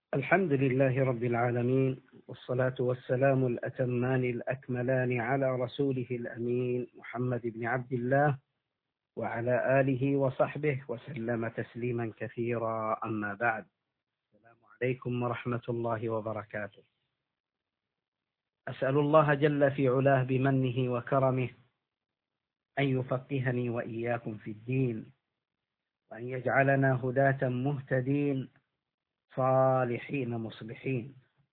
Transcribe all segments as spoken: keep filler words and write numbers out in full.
الحمد لله رب العالمين، والصلاة والسلام الأتمان الأكملان على رسوله الأمين محمد بن عبد الله وعلى آله وصحبه وسلم تسليما كثيرا. أما بعد، السلام عليكم ورحمة الله وبركاته. أسأل الله جل في علاه بمنه وكرمه أن يفقهني وإياكم في الدين، وأن يجعلنا هداة مهتدين صالحين مصلحين.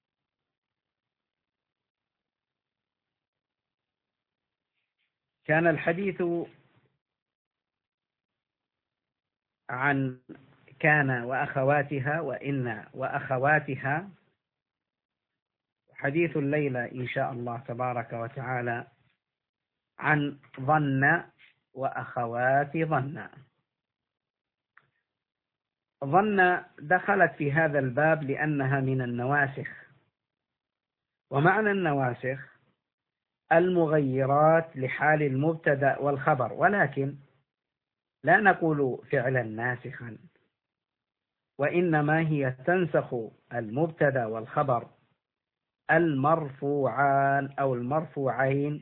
كان الحديث عن كان وأخواتها وإن وأخواتها. حديث الليلة إن شاء الله تبارك وتعالى عن ظن وأخوات ظن. ظن دخلت في هذا الباب لأنها من النواسخ، ومعنى النواسخ المغيرات لحال المبتدأ والخبر، ولكن لا نقول فعلا ناسخا، وإنما هي تنسخ المبتدأ والخبر المرفوعان أو المرفوعين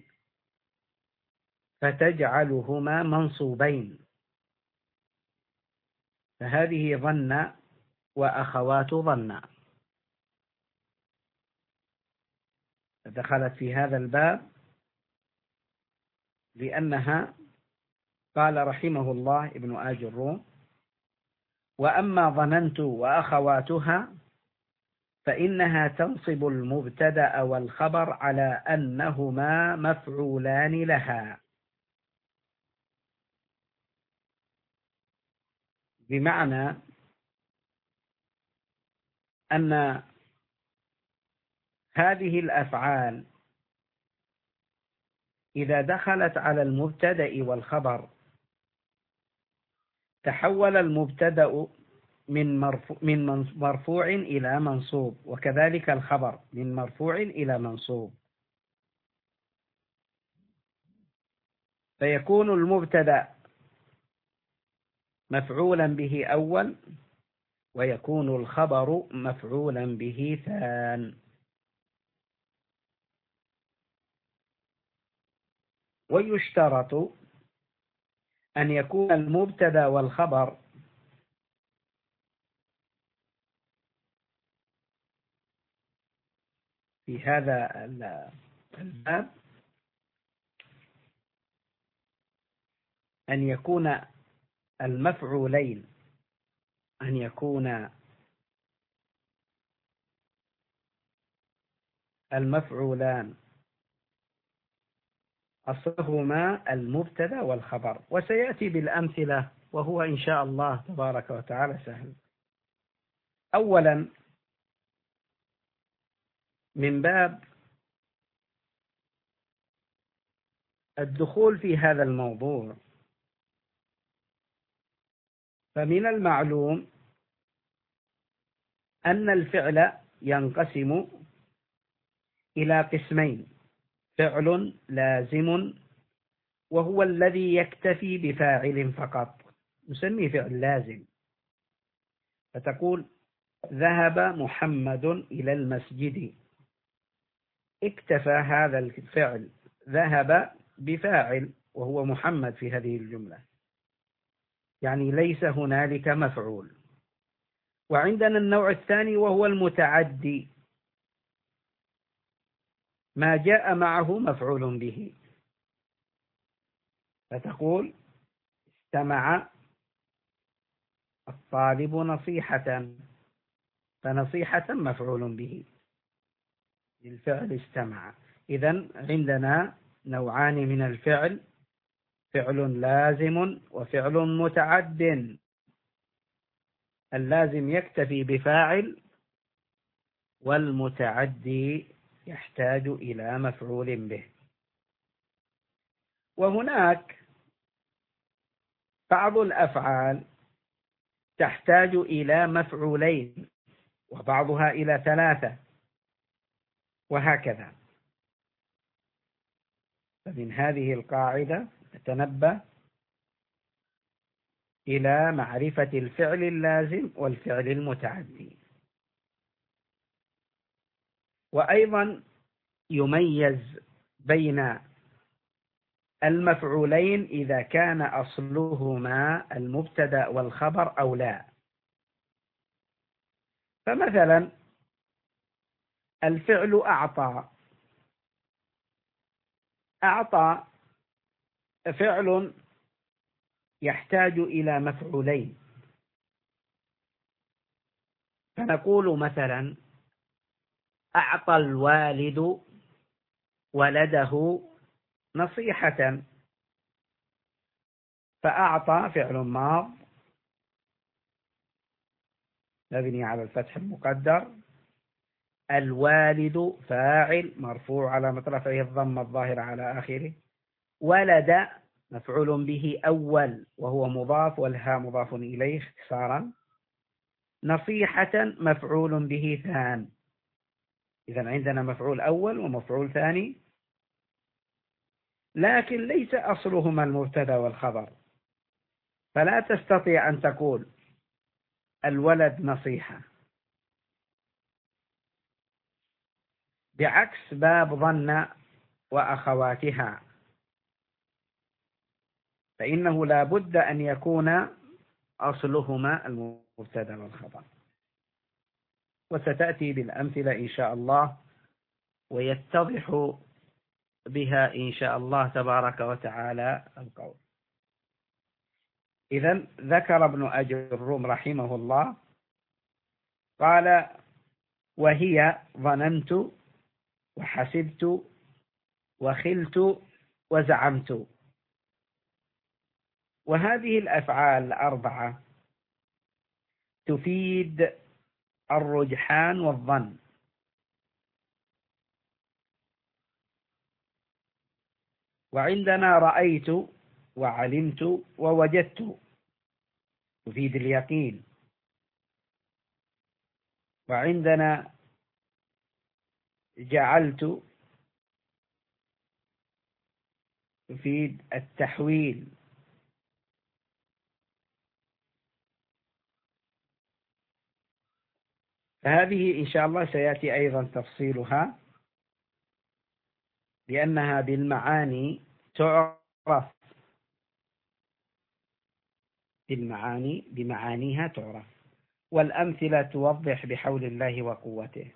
فتجعلهما منصوبين. فهذه ظن وأخوات ظن دخلت في هذا الباب لأنها قال رحمه الله ابن آج الروم: وأما ظننت وأخواتها فإنها تنصب المبتدأ والخبر على أنهما مفعولان لها، بمعنى أن هذه الأفعال إذا دخلت على المبتدأ والخبر تحول المبتدأ من مرفوع, من مرفوع إلى منصوب، وكذلك الخبر من مرفوع إلى منصوب، فيكون المبتدأ مفعولا به أول، ويكون الخبر مفعولا به ثان. ويشترط أن يكون المبتدأ والخبر في هذا الباب أن يكون المفعولين أن يكون المفعولان أصلهما المبتدأ والخبر، وسيأتي بالأمثلة وهو إن شاء الله تبارك وتعالى سهل. أولا، من باب الدخول في هذا الموضوع، فمن المعلوم أن الفعل ينقسم إلى قسمين: فعل لازم وهو الذي يكتفي بفاعل فقط، نسميه فعل لازم، فتقول ذهب محمد إلى المسجد، اكتفى هذا الفعل ذهب بفاعل وهو محمد في هذه الجملة، يعني ليس هنالك مفعول. وعندنا النوع الثاني وهو المتعدي، ما جاء معه مفعول به، فتقول استمع الطالب نصيحة، فنصيحة مفعول به للفعل استمع. إذن عندنا نوعان من الفعل: فعل لازم وفعل متعد. اللازم يكتفي بفاعل، والمتعدي يحتاج إلى مفعول به. وهناك بعض الأفعال تحتاج إلى مفعولين، وبعضها إلى ثلاثة، وهكذا. فمن هذه القاعدة نتنبه إلى معرفة الفعل اللازم والفعل المتعدي. وأيضا يميز بين المفعولين إذا كان أصلهما المبتدأ والخبر أو لا. فمثلا الفعل أعطى، أعطى فعل يحتاج إلى مفعولين، فنقول مثلا أعطى الوالد ولده نصيحة، فأعطى فعل ماض مبني على الفتح المقدر، الوالد فاعل مرفوع علامة رفعه الضمة الظاهرة على آخره، ولد مفعول به أول وهو مضاف والهاء مضاف إليه اختصارا، نصيحة مفعول به ثان. إذا عندنا مفعول أول ومفعول ثاني، لكن ليس أصلهما المبتدأ والخبر، فلا تستطيع أن تقول الولد نصيحة، بعكس باب ظن وأخواتها، فإنه لا بد أن يكون أصلهما المبتدأ والخبر. وستأتي بالأمثلة إن شاء الله ويتضح بها إن شاء الله تبارك وتعالى القول. إذن ذكر ابن أجروم رحمه الله قال: وهي ظننت وحسبت وخلت وزعمت. وهذه الأفعال الأربعة تفيد الرجحان والظن، وعندنا رأيت وعلمت ووجدت تفيد اليقين، وعندنا جعلت تفيد التحويل، فهذه إن شاء الله سيأتي أيضا تفصيلها، لأنها بالمعاني تعرف، بالمعاني بمعانيها تعرف، والأمثلة توضح بحول الله وقوته.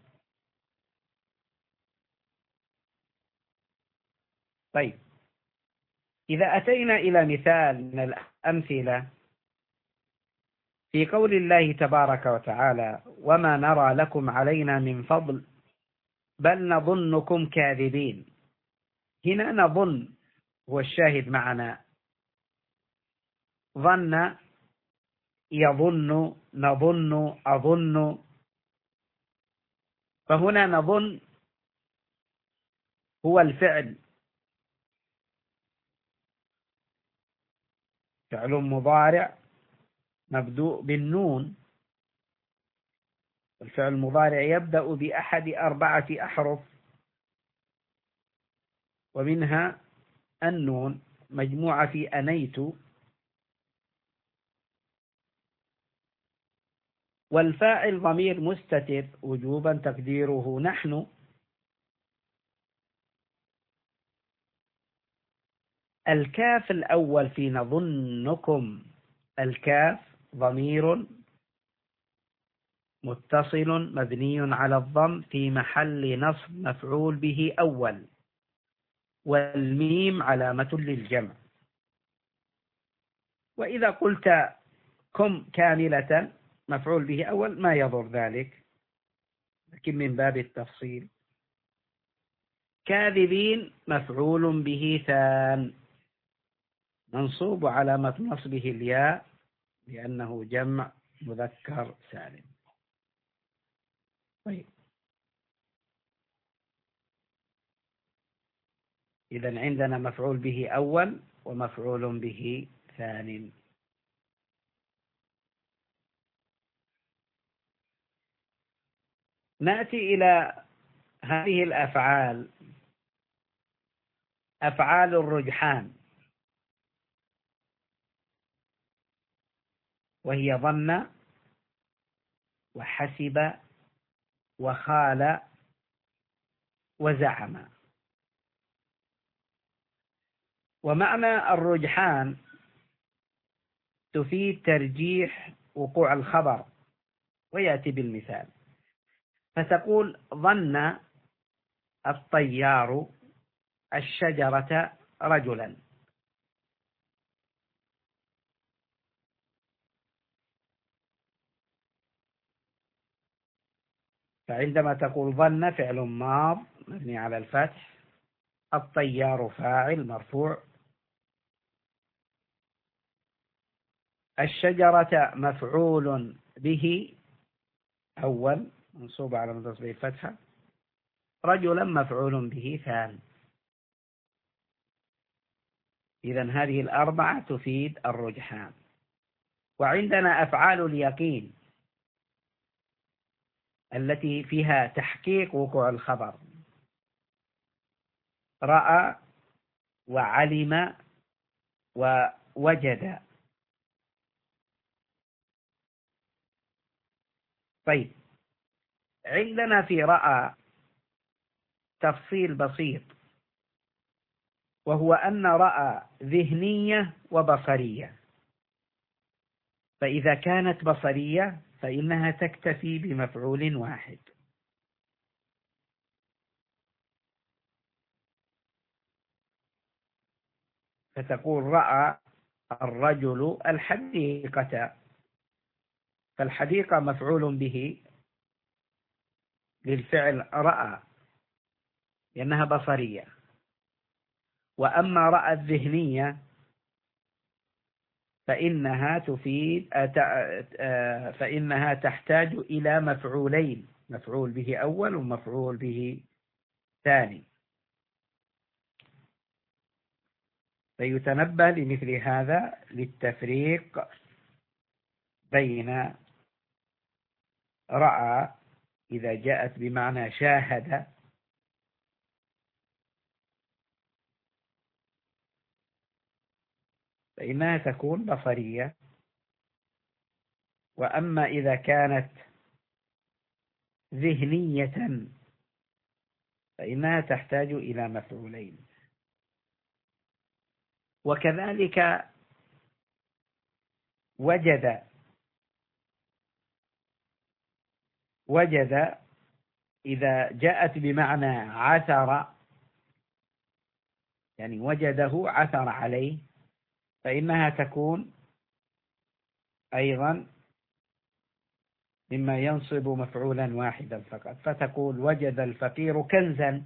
طيب، إذا أتينا إلى مثال من الأمثلة في قول الله تبارك وتعالى: وما نرى لكم علينا من فضل بل نظنكم كاذبين. هنا نظن هو الشاهد معنا، ظن يظن نظن أظن، فهنا نظن هو الفعل، فعل مضارع مبدوء بالنون، الفعل المضارع يبدأ بأحد أربعة أحرف، ومنها النون مجموعة في أنيت، والفاعل ضمير مستتر وجوبا تقديره نحن، الكاف الأول في نظنكم، الكاف ضمير متصل مبني على الضم في محل نصب مفعول به أول، والميم علامة للجمع. وإذا قلت كم كاملة مفعول به أول ما يضر ذلك، لكن من باب التفصيل. كاذبين مفعول به ثان منصوب علامة نصبه الياء لأنه جمع مذكر سالم. طيب، إذن عندنا مفعول به أول ومفعول به ثان. نأتي إلى هذه الأفعال، أفعال الرجحان، وهي ظن وحسب وخال وزعم. ومعنى الرجحان تفيد ترجيح وقوع الخبر، ويأتي بالمثال، فتقول ظن الطيار الشجرة رجلا. فعندما تقول ظن فعل ماض مبني على الفتح، الطيار فاعل مرفوع، الشجرة مفعول به أول منصوب على منتصبه الفتحة، رجلا مفعول به ثاني. إذن هذه الأربعة تفيد الرجحان. وعندنا أفعال اليقين التي فيها تحقيق وقوع الخبر، رأى وعلم ووجد. طيب، عندنا في رأى تفصيل بسيط، وهو أن رأى ذهنية وبصرية، فإذا كانت بصرية فإنها تكتفي بمفعول واحد. فتقول رأى الرجل الحديقة، فالحديقة مفعول به للفعل رأى لأنها بصرية. وأما رأى الذهنية فإنها تفيد فإنها تحتاج إلى مفعولين، مفعول به أول ومفعول به ثاني. فيتنبه لمثل هذا للتفريق بين رأى إذا جاءت بمعنى شاهد فإنها تكون بصرية، وأما إذا كانت ذهنية فإنها تحتاج إلى مفعولين. وكذلك وجد وجد إذا جاءت بمعنى عثر، يعني وجده عثر عليه، فإنها تكون أيضا مما ينصب مفعولا واحدا فقط، فتقول وجد الفقير كنزا.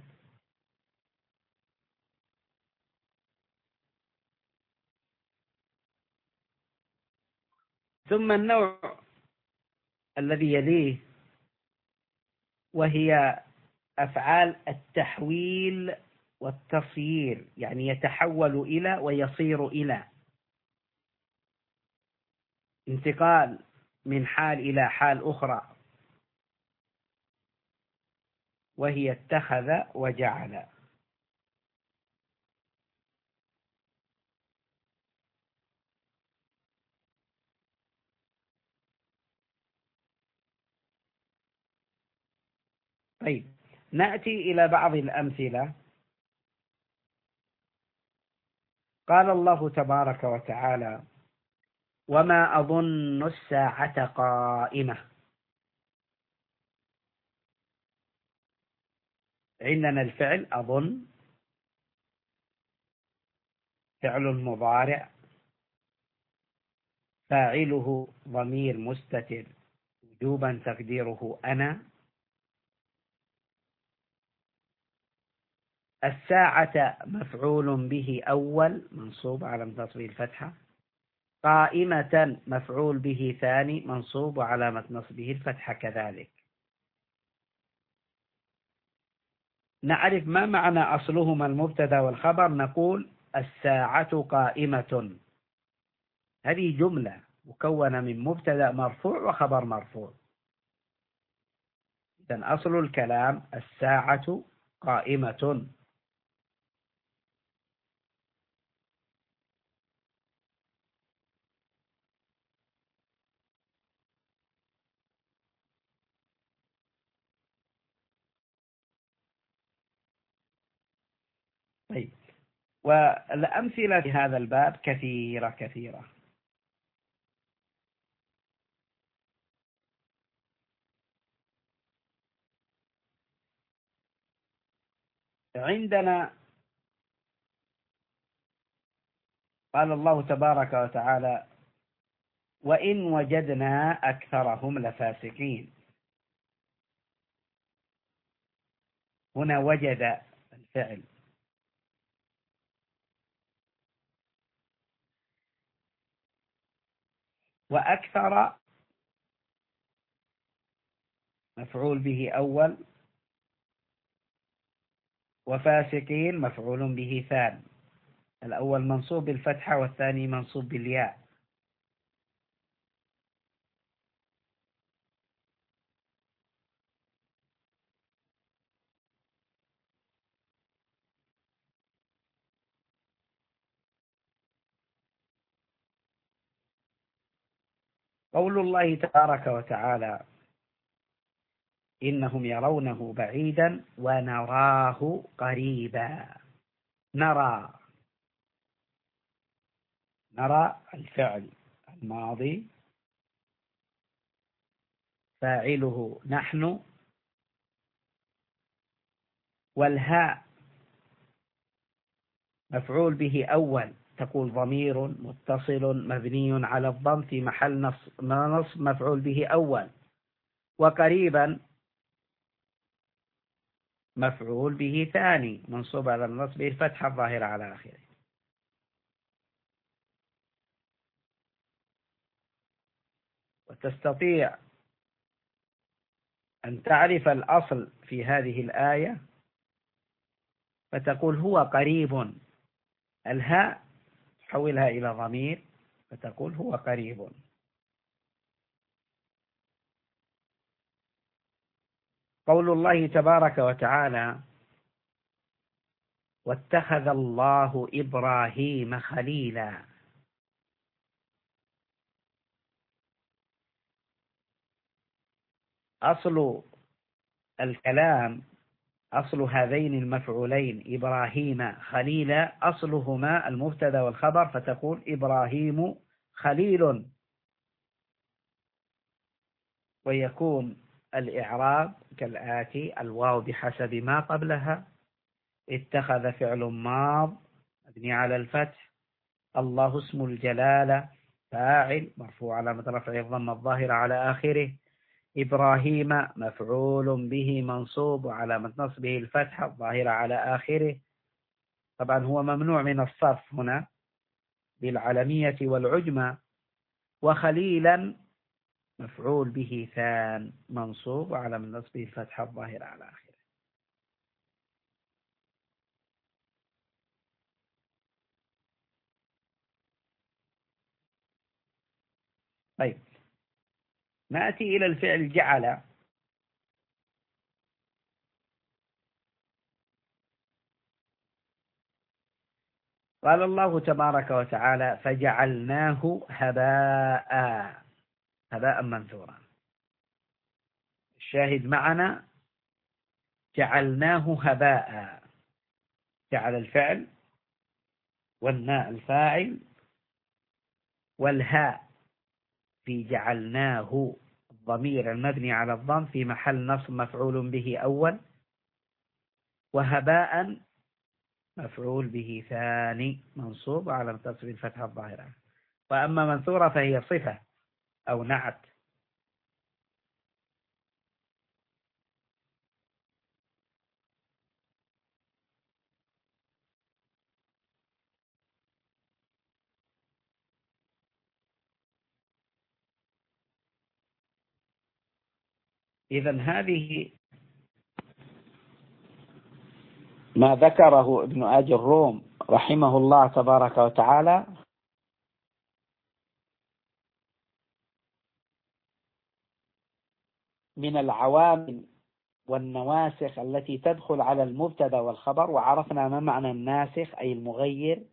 ثم النوع الذي يليه وهي أفعال التحويل والتصيير، يعني يتحول إلى ويصير إلى، انتقال من حال إلى حال أخرى، وهي اتخذ وجعل. طيب، نأتي إلى بعض الأمثلة. قال الله تبارك وتعالى وما أظن الساعة قائمة. عندنا الفعل أظن فعل مضارع، فاعله ضمير مستتر وجوبا تقديره أنا. الساعة مفعول به أول منصوب على نصب الفتحة، قائمة مفعول به ثاني منصوب وعلامة نصبه الفتحة كذلك. نعرف ما معنى أصلهما المبتدا والخبر، نقول الساعة قائمة، هذه جملة مكونة من مبتدا مرفوع وخبر مرفوع. إذن أصل الكلام الساعة قائمة. طيب، والأمثلة في هذا الباب كثيرة كثيرة. عندنا قال الله تبارك وتعالى: وإن وجدنا أكثرهم لفاسقين. هنا وجد الفعل، وأكثر مفعول به أول، وفاسقين مفعول به ثاني. الأول منصوب بالفتحة والثاني منصوب بالياء. قول الله تبارك وتعالى: إنهم يرونه بعيدا ونراه قريبا. نرى، نرى الفعل الماضي فاعله نحن، والهاء مفعول به أول، تقول ضمير متصل مبني على الضم في محل نصب مفعول به أول. وقريبا مفعول به ثاني منصوب على النصب الفتحة الظاهرة على آخره. وتستطيع أن تعرف الأصل في هذه الآية فتقول هو قريب، الهاء تحولها إلى ضمير فتقول هو قريب. قول الله تبارك وتعالى: واتخذ الله إبراهيم خليلا. أصل الكلام، أصل هذين المفعولين إبراهيم خليلا، أصلهما المبتدا والخبر، فتقول إبراهيم خليل، ويكون الإعراب كالآتي: الواو بحسب ما قبلها، اتخذ فعل ماض مبني على الفتح، الله اسم الجلالة فاعل مرفوع علامة رفعه الضمة الظاهرة على آخره، إبراهيم مفعول به منصوب وعلامة نصبه الفتحة الظاهرة على آخره. طبعا هو ممنوع من الصرف هنا بالعلمية والعجمة. وخليلا مفعول به ثان منصوب وعلامة نصبه الفتحة الظاهرة على آخره. طيب، نأتي إلى الفعل جعل. قال الله تبارك وتعالى: فجعلناه هباء، هباء منثورا. الشاهد معنا جعلناه هباء، جعل الفعل، والناء الفاعل، والهاء في جعلناه الضمير المبني على الضم في محل نصب مفعول به أول، وهباء مفعول به ثاني منصوب على تصريف الفتحة الظاهرة. وأما منثورة فهي صفة أو نعت. إذن هذه ما ذكره ابن آج الروم رحمه الله تبارك وتعالى من العوامل والنواسخ التي تدخل على المبتدا والخبر. وعرفنا ما معنى الناسخ، أي المغير.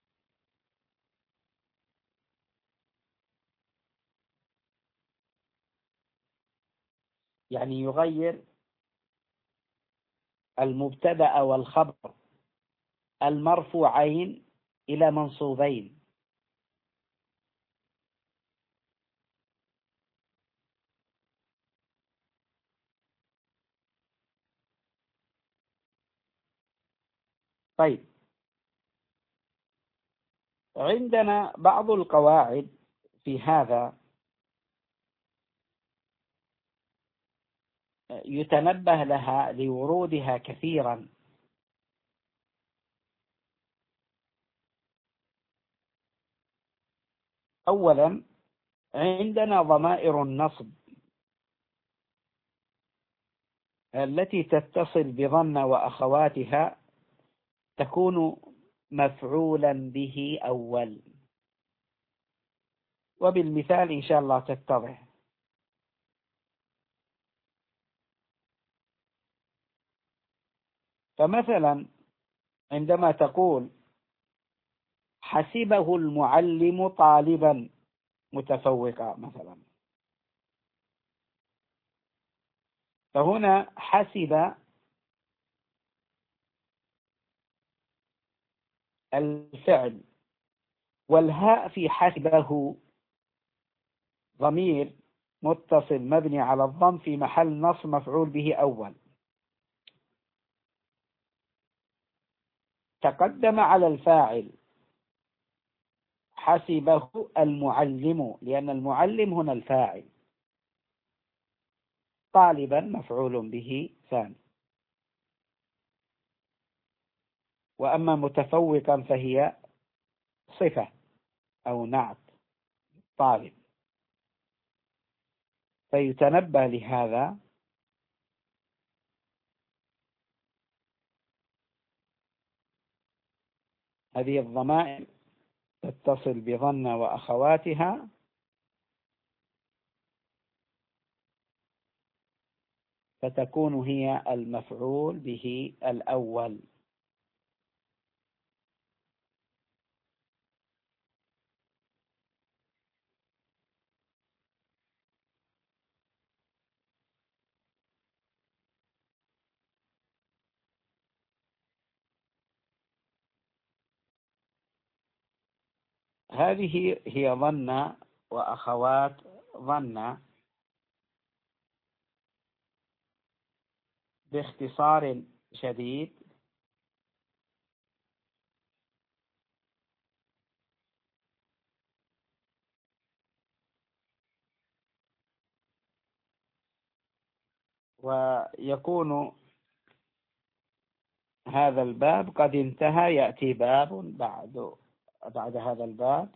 يعني يغير المبتدا والخبر المرفوعين إلى منصوبين. طيب، عندنا بعض القواعد في هذا يتنبه لها لورودها كثيرا. أولا، عندنا ضمائر النصب التي تتصل بظن وأخواتها تكون مفعولا به أول، وبالمثال إن شاء الله تتضح. فمثلا عندما تقول حسبه المعلم طالبا متفوقا مثلا، فهنا حسب الفعل، والهاء في حسبه ضمير متصل مبني على الضم في محل نصب مفعول به أول. تقدم على الفاعل حسبه المعلم، لأن المعلم هنا الفاعل، طالبا مفعول به ثاني. وأما متفوقا فهي صفة أو نعت طالب. فيتنبه لهذا. هذه الضمائر تتصل بظن وأخواتها فتكون هي المفعول به الأول. هذه هي ظن وأخوات ظن باختصار شديد. ويكون هذا الباب قد انتهى، يأتي باب بعد بعد هذا الباب.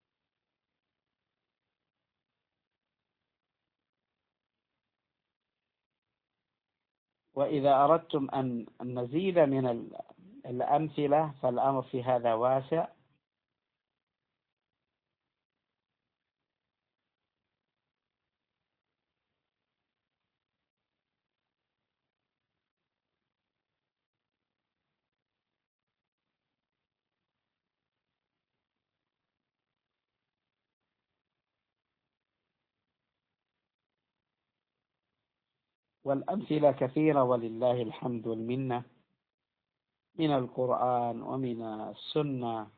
وإذا أردتم أن نزيد من الأمثلة فالأمر في هذا واسع. والأمثلة كثيرة ولله الحمد والمنة، من القرآن ومن السنة.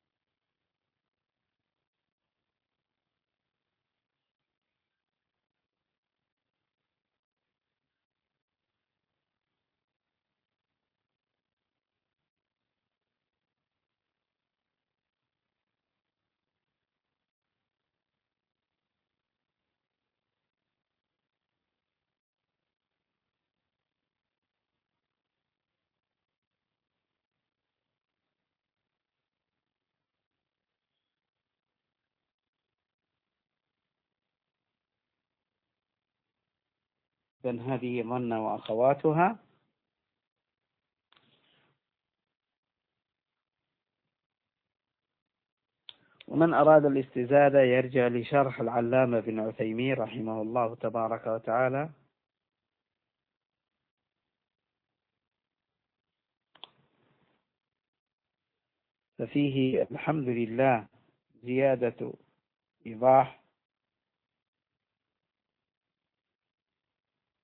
إذن هذه ظن وأخواتها. ومن أراد الاستزادة يرجع لشرح العلامة بن عثيمين رحمه الله تبارك وتعالى، ففيه الحمد لله زيادة إيضاح.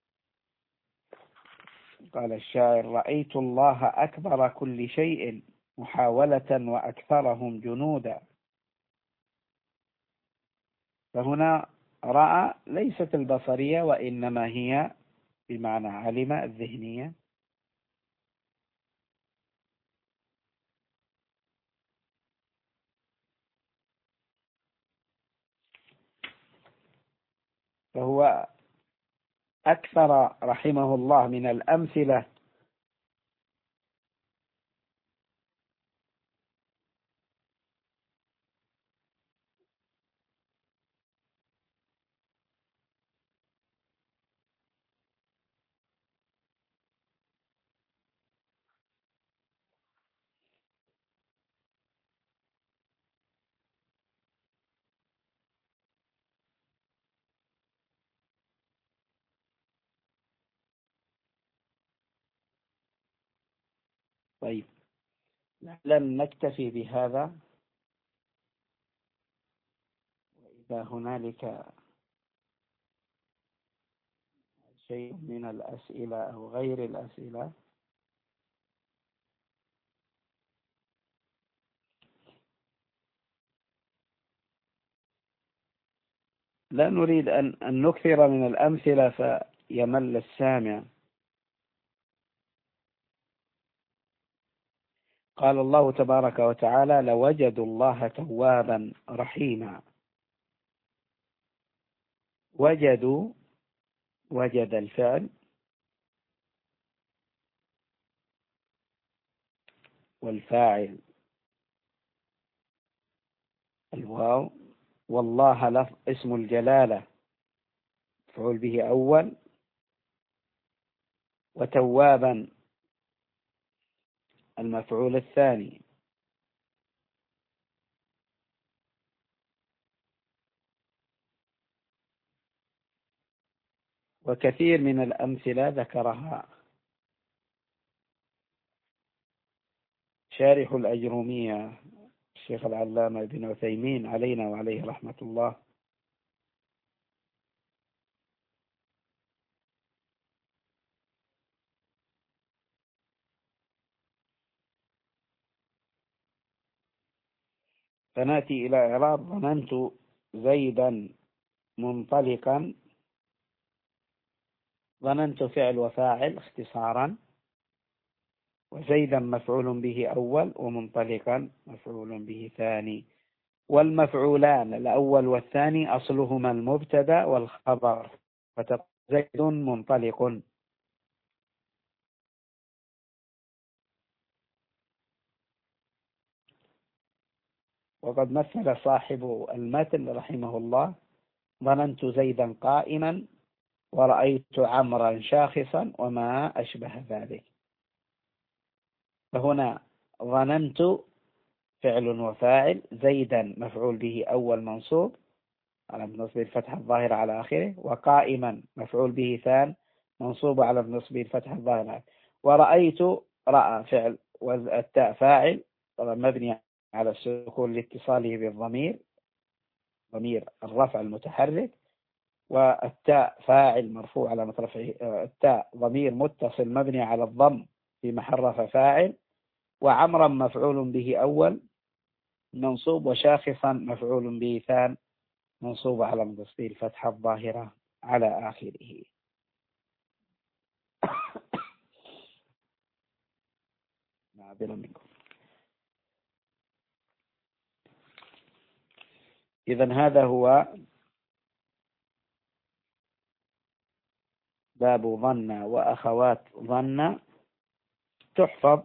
قال الشاعر: رأيت الله أكبر كل شيء محاولة وأكثرهم جنودا. فهنا رأى ليست البصرية، وإنما هي بمعنى علم الذهنية. فهو أكثر رحمه الله من الأمثلة طيب، لن نكتفي بهذا، وإذا هنالك شيء من الأسئلة أو غير الأسئلة لا نريد أن أن نكثر من الأمثلة فيمل السامع. قال الله تبارك وتعالى: لوجدوا الله توابا رحيما. وجدوا، وجد الفعل، والفاعل الواو، والله لفظ اسم الجلالة مفعول به أول، وتوابا المفعول الثاني. وكثير من الأمثلة ذكرها شارح الأجرومية الشيخ العلامة ابن عثيمين علينا وعليه رحمة الله. فنأتي إلى إعراب: ظننت زيدا منطلقا. ظننت فعل وفاعل اختصارا، وزيدا مفعول به أول، ومنطلقا مفعول به ثاني. والمفعولان الأول والثاني أصلهما المبتدا والخبر، فتقول زيد منطلق. وقد مثل صاحب المتن رحمه الله: ظننت زيدا قائما، ورأيت عمرا شاخصا، وما أشبه ذلك. فهنا ظننت فعل وفاعل، زيدا مفعول به أول منصوب على نصب الفتحة الظاهرة على آخره، وقائما مفعول به ثان منصوب على نصب الفتحة الظاهرة، ورأيت رأى فعل، والتاء فاعل طبعا مبني على السكون لاتصاله بالضمير، ضمير الرفع المتحرك، والتاء فاعل مرفوع على رفعه، التاء ضمير متصل مبني على الضم في محل رفع فاعل، وعمرا مفعول به أول منصوب، وشاخصا مفعول به ثان منصوب على نصب الفتحة الظاهرة على آخره. معذرة منكم. إذن هذا هو باب ظن وأخوات ظن. تحفظ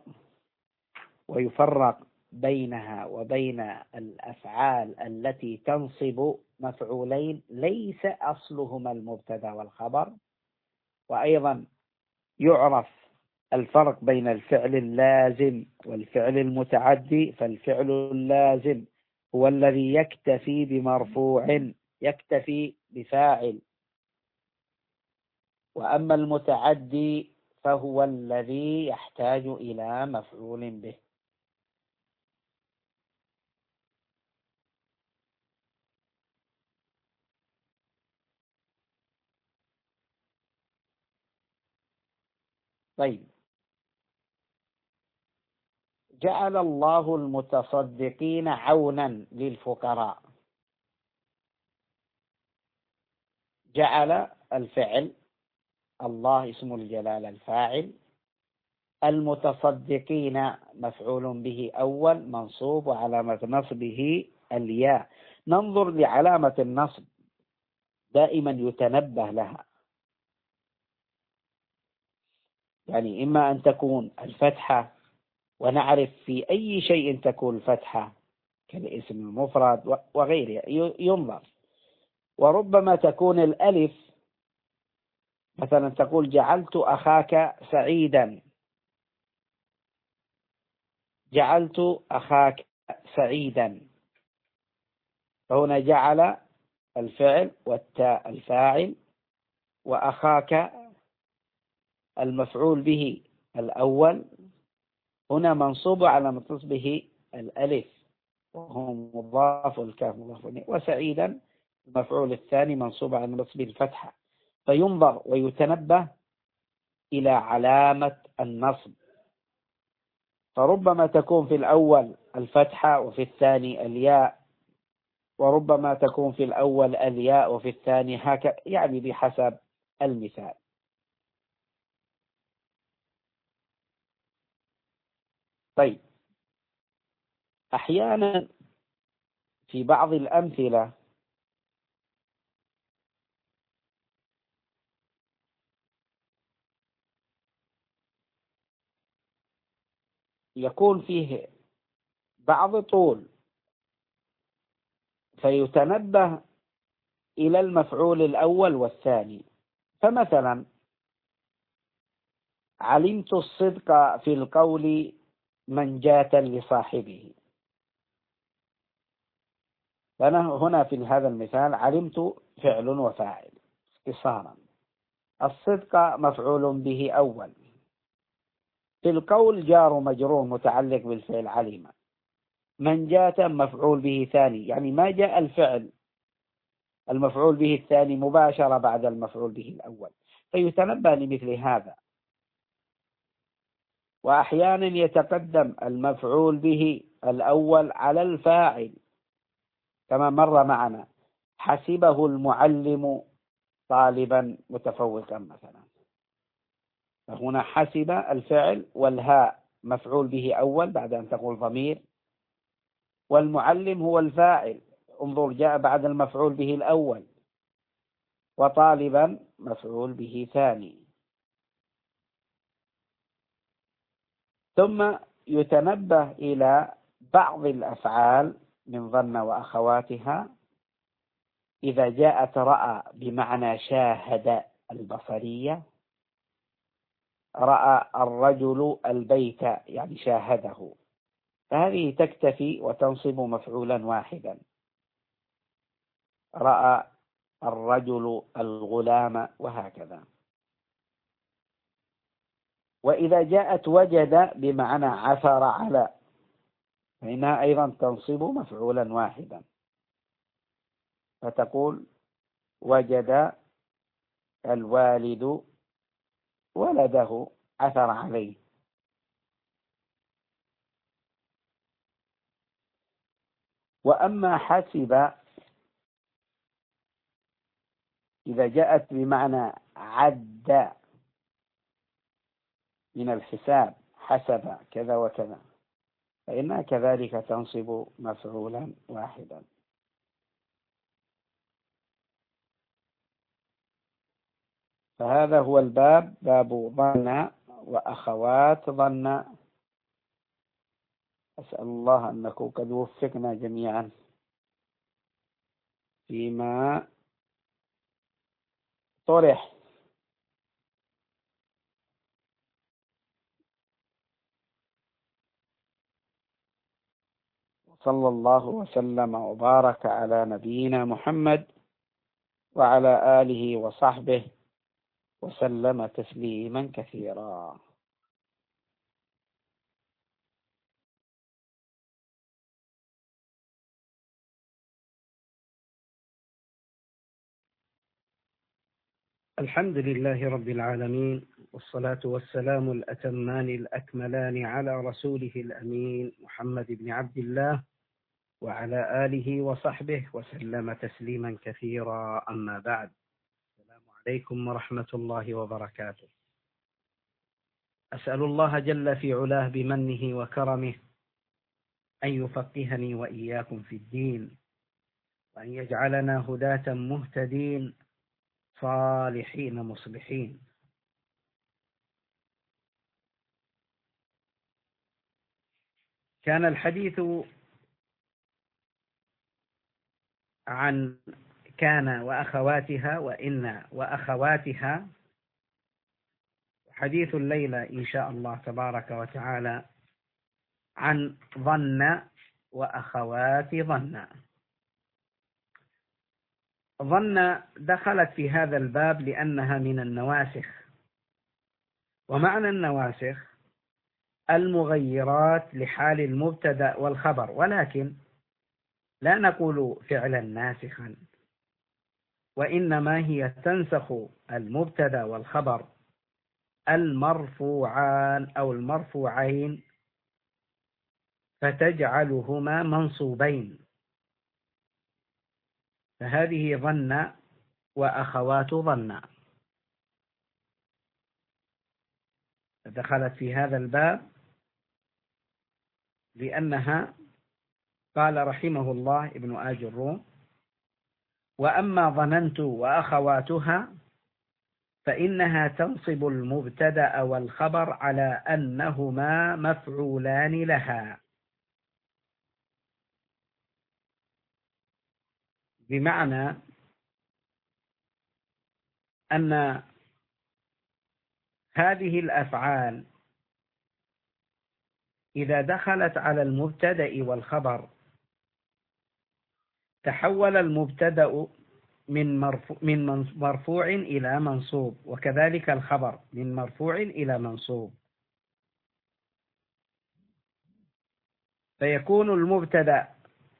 ويفرق بينها وبين الأفعال التي تنصب مفعولين ليس أصلهما المبتدا والخبر. وأيضا يعرف الفرق بين الفعل اللازم والفعل المتعدي. فالفعل اللازم هو الذي يكتفي بمرفوع، يكتفي بفاعل، وأما المتعدي فهو الذي يحتاج إلى مفعول به. طيب، جعل الله المتصدقين عونا للفقراء. جعل الفعل، الله اسم الجلالة الفاعل، المتصدقين مفعول به أول منصوب وعلامة نصبه الياء. ننظر لعلامة النصب، دائما يتنبه لها، يعني إما أن تكون الفتحة، ونعرف في أي شيء تكون الفتحة كالاسم المفرد وغيره ينظر. وربما تكون الألف، مثلا تقول جعلت أخاك سعيدا، جعلت أخاك سعيدا، فهنا جعل الفعل والتاء الفاعل، وأخاك المفعول به الأول هنا منصوب على نصبه الألف وهو مضاف، الكاف مضاف إليه، وسعيدا المفعول الثاني منصوب على نصبه الفتحة. فينظر ويتنبه إلى علامة النصب، فربما تكون في الأول الفتحة وفي الثاني الياء، وربما تكون في الأول الياء وفي الثاني هكذا، يعني بحسب المثال. طيب، أحيانا في بعض الأمثلة يكون فيه بعض طول، فيتنبه إلى المفعول الأول والثاني. فمثلا علمت الصدق في القول منجاة لصاحبه، فأنا هنا في هذا المثال علمت فعل وفاعل اختصارا، الصدق مفعول به أول، في القول جار مجرور متعلق بالفعل علم، منجاة مفعول به ثاني، يعني ما جاء الفعل المفعول به الثاني مباشرة بعد المفعول به الأول، فيتنبه لمثل هذا. وأحيانا يتقدم المفعول به الأول على الفاعل، كما مر معنا حسبه المعلم طالبا متفوقا مثلا، فهنا حسب الفعل والهاء مفعول به أول بعد أن تقول ضمير، والمعلم هو الفاعل، انظر جاء بعد المفعول به الأول، وطالبا مفعول به ثاني. ثم يتنبه إلى بعض الأفعال من ظن وأخواتها، إذا جاءت رأى بمعنى شاهد البصرية، رأى الرجل البيت يعني شاهده، فهذه تكتفي وتنصب مفعولا واحدا، رأى الرجل الغلام وهكذا. وإذا جاءت وجد بمعنى عثر على، فإنها أيضا تنصب مفعولا واحدا، فتقول وجد الوالد ولده عثر عليه. وأما حسب إذا جاءت بمعنى عد من الحساب، حسب كذا وكذا، فإنها كذلك تنصب مفعولا واحدا. فهذا هو الباب، باب ظن وأخوات ظن. أسأل الله أنكم قد وفقنا جميعا فيما طرح. صلى الله وسلم وبارك على نبينا محمد وعلى آله وصحبه وسلم تسليما كثيرا. الحمد لله رب العالمين، والصلاة والسلام الأتمان الأكملان على رسوله الأمين محمد بن عبد الله وعلى آله وصحبه وسلم تسليما كثيرا، أما بعد. السلام عليكم ورحمة الله وبركاته. أسأل الله جل في علاه بمنه وكرمه أن يفقهني وإياكم في الدين، وأن يجعلنا هداة مهتدين صالحين مصلحين. كان الحديث عن كان وأخواتها وإن وأخواتها. حديث الليلة إن شاء الله تبارك وتعالى عن ظن وأخوات ظن. ظن دخلت في هذا الباب لأنها من النواسخ، ومعنى النواسخ المغيرات لحال المبتدأ والخبر، ولكن لا نقول فعلا ناسخا، وإنما هي تنسخ المبتدأ والخبر المرفوعان أو المرفوعين فتجعلهما منصوبين. فهذه ظن وأخوات ظن دخلت في هذا الباب لأنها قال رحمه الله ابن آج الروم: وأما ظننت وأخواتها فإنها تنصب المبتدأ والخبر على أنهما مفعولان لها، بمعنى أن هذه الأفعال إذا دخلت على المبتدأ والخبر تحول المبتدأ من مرفوع, من مرفوع إلى منصوب، وكذلك الخبر من مرفوع إلى منصوب، فيكون المبتدأ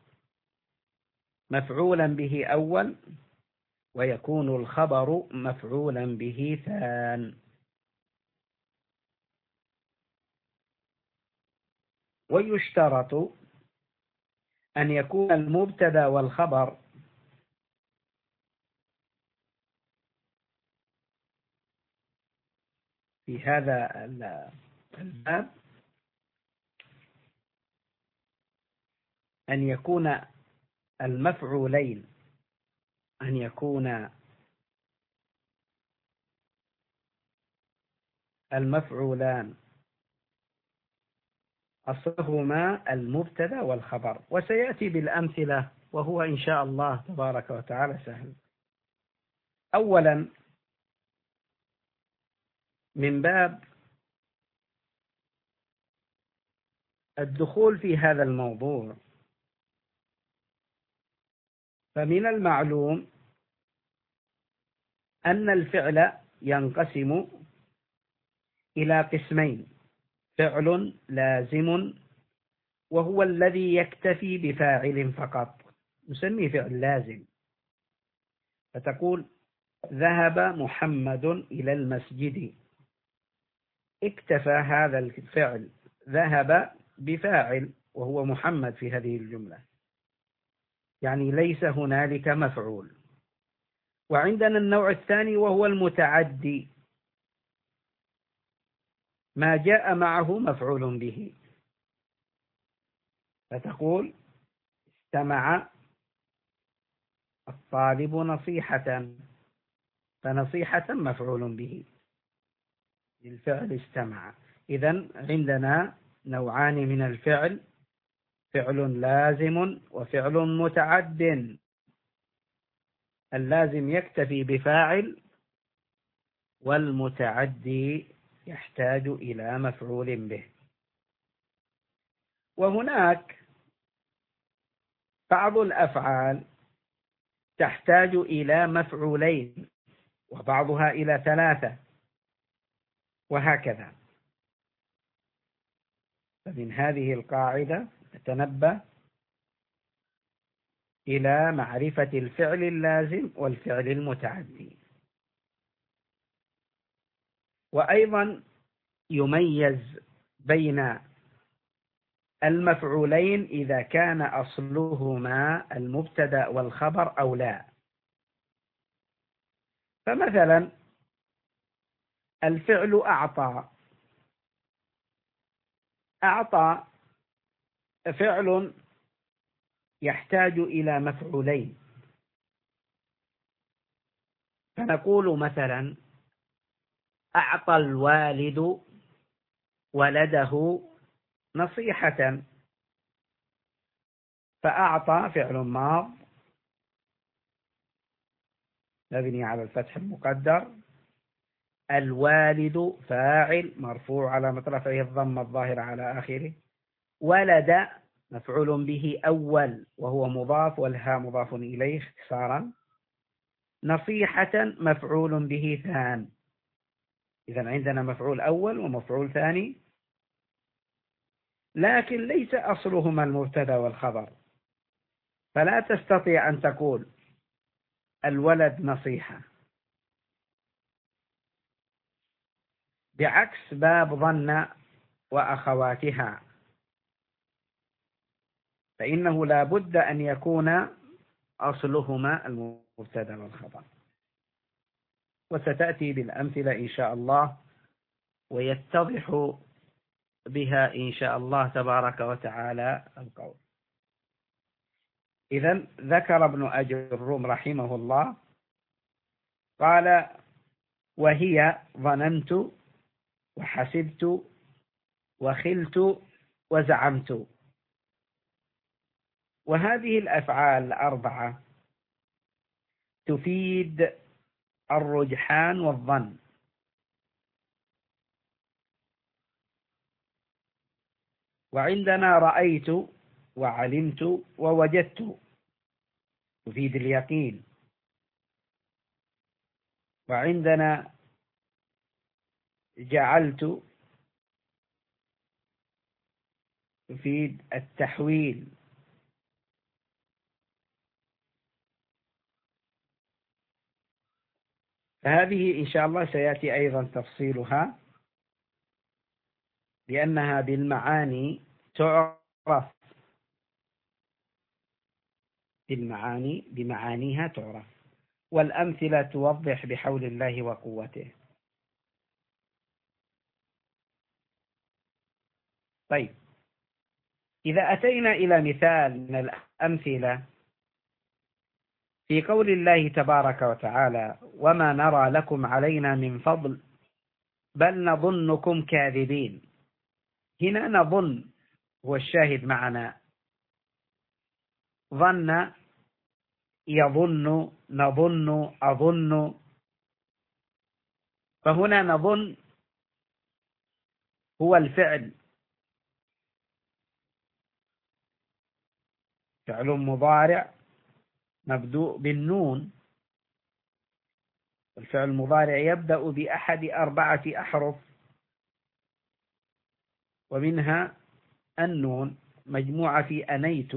مفعولا به أول، ويكون الخبر مفعولا به ثان. ويشترط أن يكون المبتدأ والخبر في هذا الباب أن يكون المفعولين أن يكون المفعولان أصلهما المبتدأ والخبر، وسيأتي بالأمثلة وهو إن شاء الله تبارك وتعالى سهل. أولا، من باب الدخول في هذا الموضوع، فمن المعلوم أن الفعل ينقسم إلى قسمين: فعل لازم وهو الذي يكتفي بفاعل فقط، نسميه فعل لازم، فتقول: ذهب محمد إلى المسجد. اكتفى هذا الفعل ذهب بفاعل وهو محمد في هذه الجملة، يعني ليس هنالك مفعول. وعندنا النوع الثاني وهو المتعدي، ما جاء معه مفعول به، فتقول: استمع الطالب نصيحة، فنصيحة مفعول به للفعل استمع. إذن عندنا نوعان من الفعل: فعل لازم وفعل متعد. اللازم يكتفي بفاعل، والمتعدي يحتاج إلى مفعول به. وهناك بعض الأفعال تحتاج إلى مفعولين، وبعضها إلى ثلاثة، وهكذا. فمن هذه القاعدة نتنبه إلى معرفة الفعل اللازم والفعل المتعدي. وأيضا يميز بين المفعولين إذا كان أصلهما المبتدأ والخبر أو لا. فمثلا الفعل أعطى، أعطى فعل يحتاج إلى مفعولين، فنقول مثلا أعطى الوالد ولده نصيحة، فأعطى فعل ماض مبني على الفتح المقدر، الوالد فاعل مرفوع على رفعه الضمة الظاهرة على آخره، ولد مفعول به أول وهو مضاف والها مضاف إليه اختصارا، نصيحة مفعول به ثان. إذن عندنا مفعول أول ومفعول ثاني، لكن ليس أصلهما المبتدأ والخبر، فلا تستطيع أن تقول الولد نصيحة، بعكس باب ظن وأخواتها، فإنه لا بد أن يكون أصلهما المبتدأ والخبر. وستأتي بالأمثلة إن شاء الله ويتضح بها إن شاء الله تبارك وتعالى القول. إذن ذكر ابن أجرم رحمه الله قال: وهي ظننت وحسبت وخلت وزعمت. وهذه الأفعال الأربعة تفيد الرجحان والظن. وعندنا رأيت وعلمت ووجدت تفيد اليقين. وعندنا جعلت تفيد التحويل. فهذه إن شاء الله سيأتي أيضا تفصيلها، لأنها بالمعاني تعرف، بالمعاني بمعانيها تعرف، والأمثلة توضح بحول الله وقوته. طيب، إذا أتينا إلى مثال من الأمثلة في قول الله تبارك وتعالى: وما نرى لكم علينا من فضل بل نظنكم كاذبين. هنا نظن هو الشاهد معنا، ظن يظن نظن أظن، فهنا نظن هو الفعل، فعل مضارع مبدوء بالنون. الفعل المضارع يبدأ بأحد أربعة أحرف، ومنها النون مجموعة في أنيت.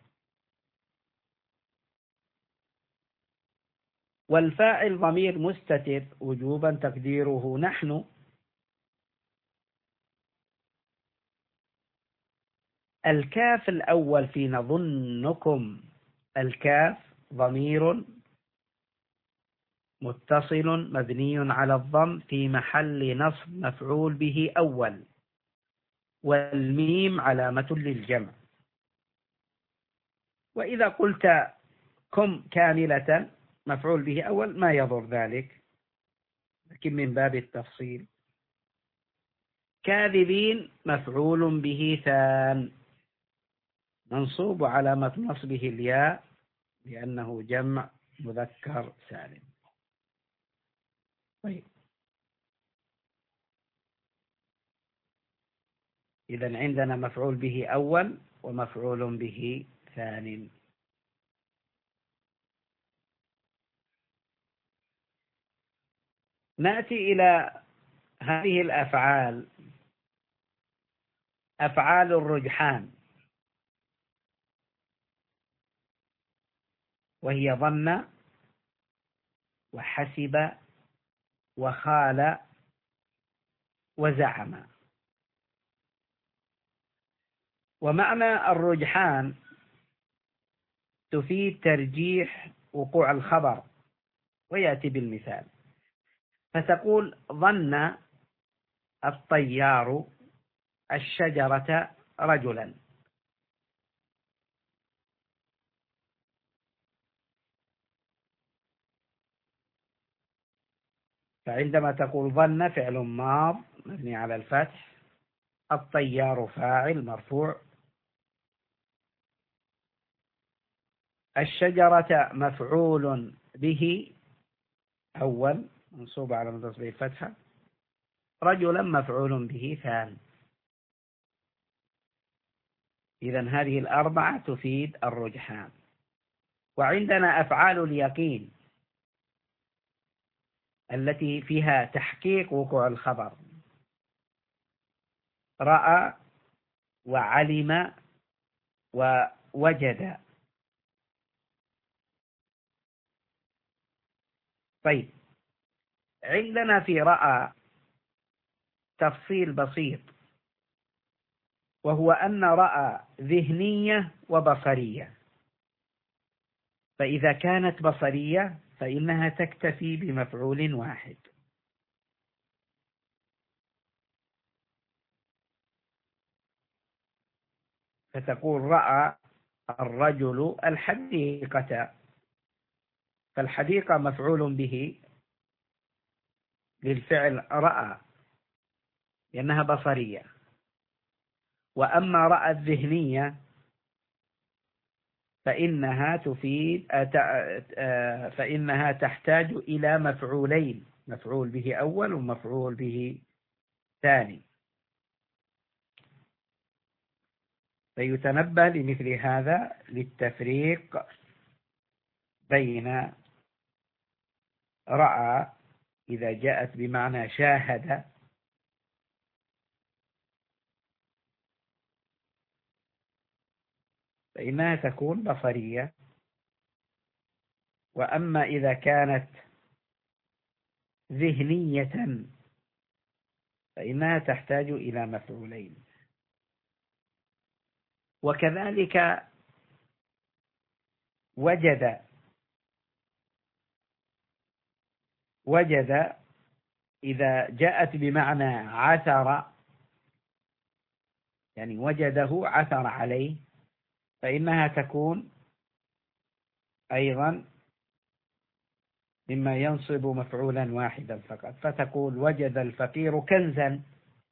والفاعل ضمير مستتر وجوبا تقديره نحن. الكاف الأول في نظنكم، الكاف ضمير متصل مبني على الضم في محل نصب مفعول به أول، والميم علامة للجمع. وإذا قلت كم كاملة مفعول به أول ما يضر ذلك، لكن من باب التفصيل. كاذبين مفعول به ثان منصوب علامة نصبه الياء لأنه جمع مذكر سالم. طيب، إذن عندنا مفعول به أول ومفعول به ثان. نأتي إلى هذه الأفعال، أفعال الرجحان، وهي ظن وحسب وخال وزعم. ومعنى الرجحان تفيد ترجيح وقوع الخبر، ويأتي بالمثال، فتقول ظن الطيار الشجرة رجلا. فعندما تقول ظن فعل ماض مبني على الفتح، الطيار فاعل مرفوع، الشجرة مفعول به أول منصوب على منتصبه الفتحة، رجلا مفعول به ثاني. إذن هذه الأربعة تفيد الرجحان. وعندنا أفعال اليقين التي فيها تحقيق وقوع الخبر، رأى وعلم ووجد. طيب، عندنا في رأى تفصيل بسيط، وهو أن رأى ذهنية وبصرية. فإذا كانت بصرية فإنها تكتفي بمفعول واحد. فتقول رأى الرجل الحديقة، فالحديقة مفعول به للفعل رأى لأنها بصرية. وأما رأى الذهنية فإنها تفيد فإنها تحتاج إلى مفعولين، مفعول به أول ومفعول به ثاني. فيتنبه لمثل هذا للتفريق بين رأى إذا جاءت بمعنى شاهد فإنها تكون بصرية، وأما إذا كانت ذهنية فإنها تحتاج إلى مفعولين. وكذلك وجد وجد إذا جاءت بمعنى عثر، يعني وجده عثر عليه، فإنها تكون أيضا مما ينصب مفعولا واحدا فقط، فتقول وجد الفقير كنزا.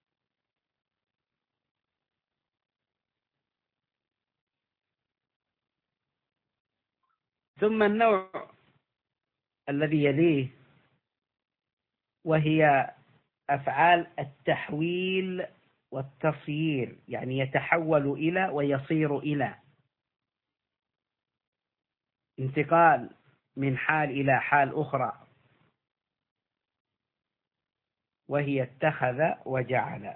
ثم النوع الذي يليه وهي أفعال التحويل والتصيير، يعني يتحول إلى ويصير إلى، انتقال من حال إلى حال أخرى، وهي اتخذ وجعل.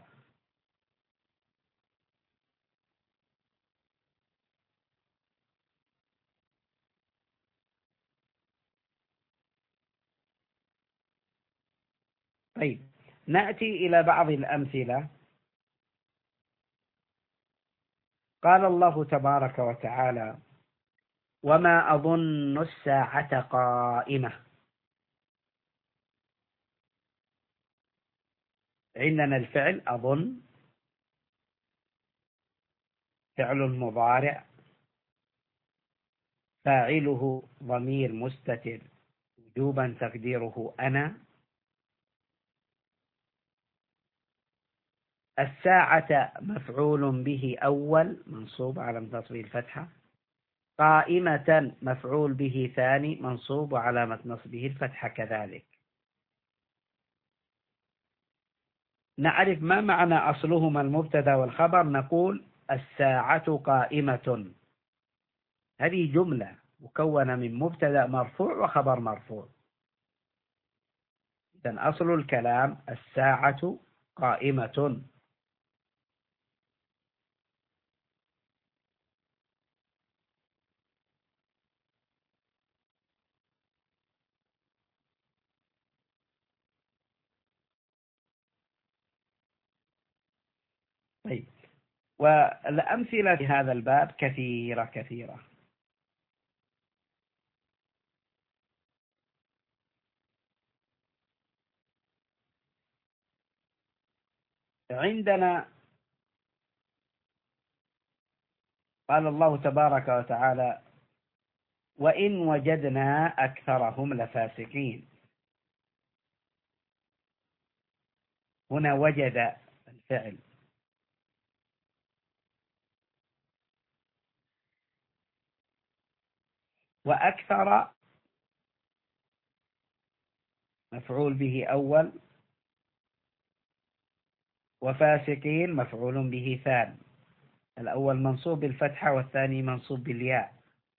طيب، نأتي إلى بعض الأمثلة. قال الله تبارك وتعالى وما أظن الساعة قائمة. عندنا الفعل أظن فعل مضارع، فاعله ضمير مستتر وجوبا تقديره أنا. الساعة مفعول به أول منصوب على نصبه الفتحة، قائمة مفعول به ثاني منصوب علامة نصبه الفتحة كذلك. نعرف ما معنى أصلهما المبتدا والخبر، نقول الساعة قائمة، هذه جملة مكونة من مبتدا مرفوع وخبر مرفوع. إذن أصل الكلام الساعة قائمة. طيب، والأمثلة في هذا الباب كثيرة كثيرة. عندنا قال الله تبارك وتعالى: وإن وجدنا أكثرهم لفاسقين. هنا وجد الفعل، وأكثر مفعول به أول، وفاسقين مفعول به ثاني. الأول منصوب بالفتحة والثاني منصوب بالياء.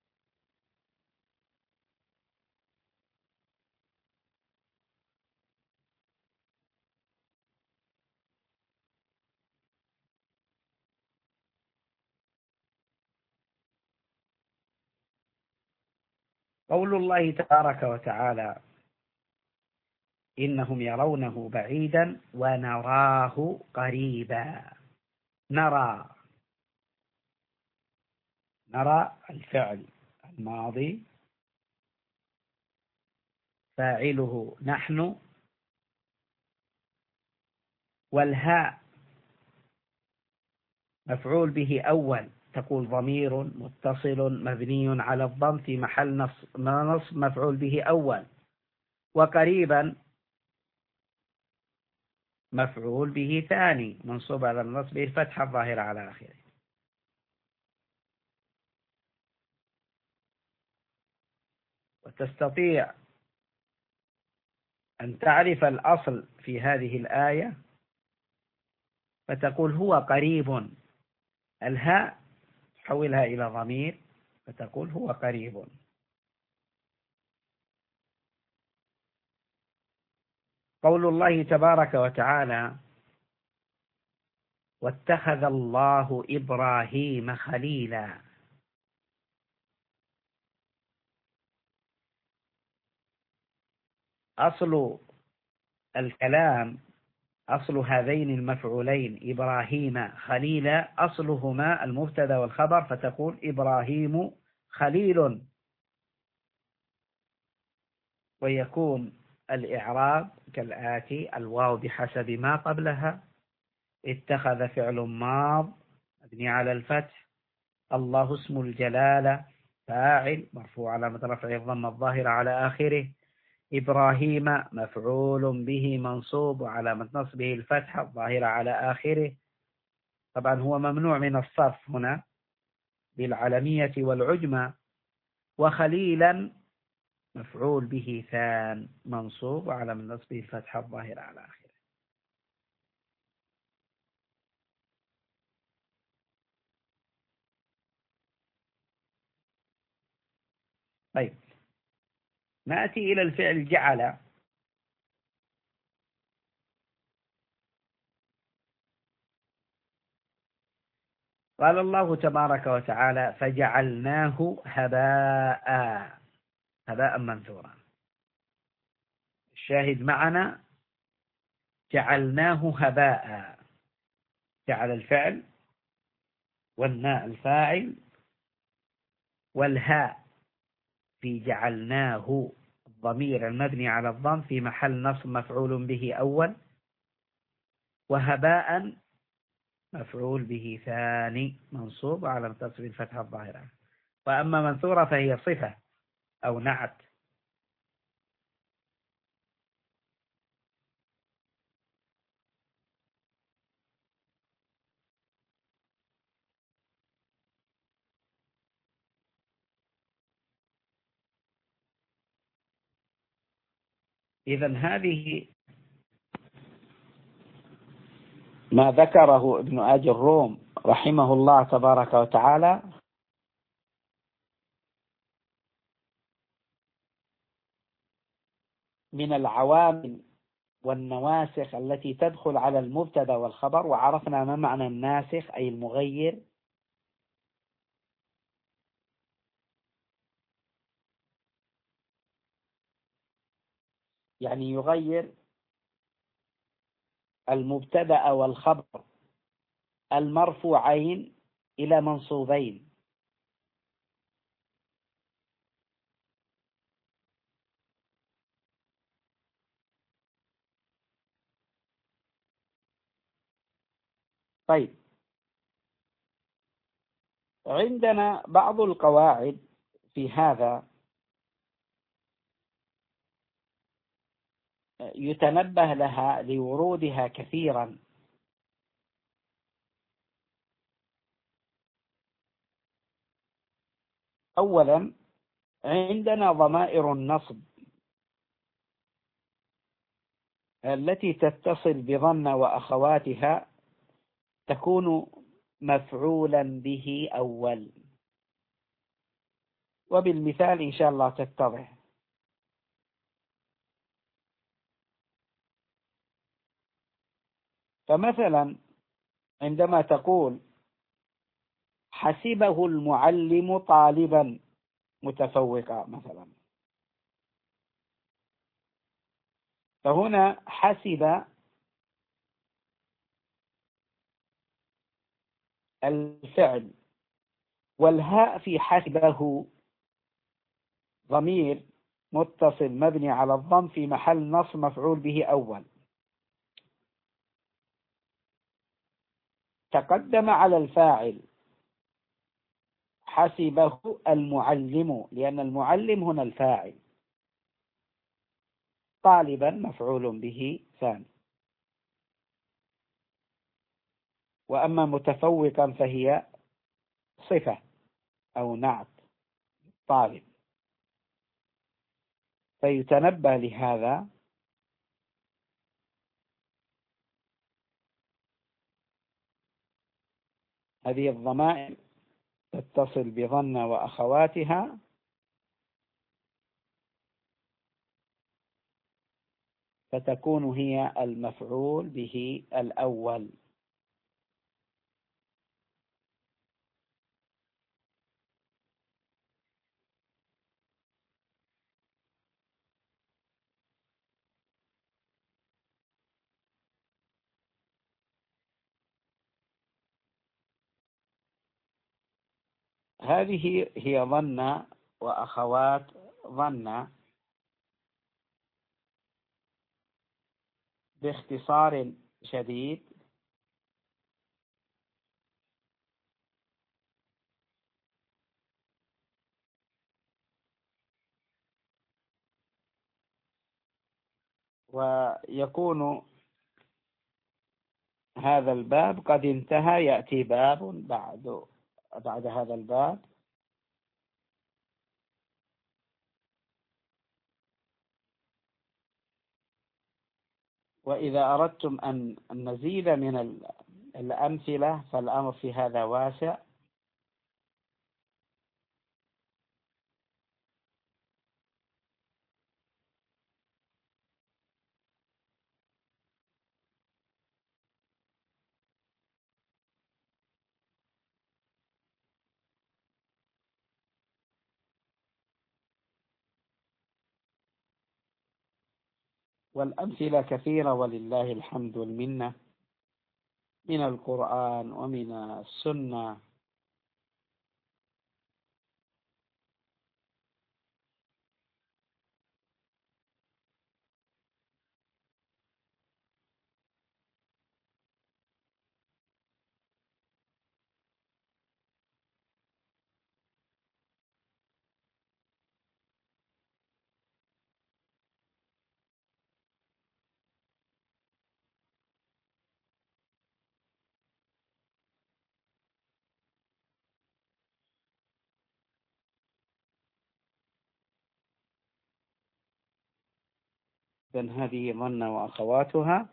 قول الله تبارك وتعالى: إنهم يرونه بعيدا ونراه قريبا. نرى، نرى الفعل الماضي فاعله نحن، والهاء مفعول به أول، تقول ضمير متصل مبني على الضم في محل نصب نصب مفعول به أول. وقريبا مفعول به ثاني منصوب على النصب الفتحة الظاهرة على آخره. وتستطيع أن تعرف الأصل في هذه الآية فتقول هو قريب، الهاء تحولها إلى ضمير فتقول هو قريب. قول الله تبارك وتعالى: واتخذ الله إبراهيم خليلا. أصل الكلام، أصل هذين المفعولين إبراهيم خليلا، أصلهما المبتدا والخبر، فتقول إبراهيم خليل، ويكون الإعراب كالآتي: الواو بحسب ما قبلها، اتخذ فعل ماض مبني على الفتح، الله اسم الجلالة فاعل مرفوع علامة رفعه الضمة الظاهرة على آخره، إبراهيم مفعول به منصوب وعلامة نصبه الفتحة الظاهرة على آخره. طبعا هو ممنوع من الصرف هنا بالعلمية والعجمة. وخليلا مفعول به ثان منصوب وعلامة نصبه الفتحة الظاهرة على آخره. طيب، نأتي إلى الفعل جعل. قال الله تبارك وتعالى: فجعلناه هباء، هباء منثورا. الشاهد معنا جعلناه هباء، جعل الفعل والناء الفاعل والهاء في جعلناه الضمير المبني على الضم في محل نصب مفعول به أول، وهباء مفعول به ثاني منصوب على نصب الفتحة الظاهرة. وأما منثورة فهي صفة أو نعت. إذن هذه ما ذكره ابن آج الروم رحمه الله تبارك وتعالى من العوامل والنواسخ التي تدخل على المبتدا والخبر. وعرفنا ما معنى الناسخ، أي المغير. يعني يغير المبتدا والخبر المرفوعين إلى منصوبين. طيب، عندنا بعض القواعد في هذا يتنبه لها لورودها كثيرا. أولا، عندنا ضمائر النصب التي تتصل بظن وأخواتها تكون مفعولا به أول، وبالمثال إن شاء الله تتضح. فمثلا عندما تقول حسبه المعلم طالبا متفوقا مثلا، فهنا حسب الفعل، والهاء في حسبه ضمير متصل مبني على الضم في محل نصب مفعول به أول. تقدم على الفاعل حسبه المعلم، لأن المعلم هنا الفاعل، طالبا مفعول به ثاني. وأما متفوقا فهي صفة أو نعت طالب. فيتنبه لهذا. هذه الضمائر تتصل بظن وأخواتها فتكون هي المفعول به الأول. هذه هي ظن وأخوات ظن باختصار شديد. ويكون هذا الباب قد انتهى، يأتي باب بعد بعد هذا الباب. وإذا أردتم أن نزيد من الأمثلة فالأمر في هذا واسع. والأمثلة كثيرة ولله الحمد والمنة، من القرآن ومن السنة. إذن هذه ظن وأخواتها.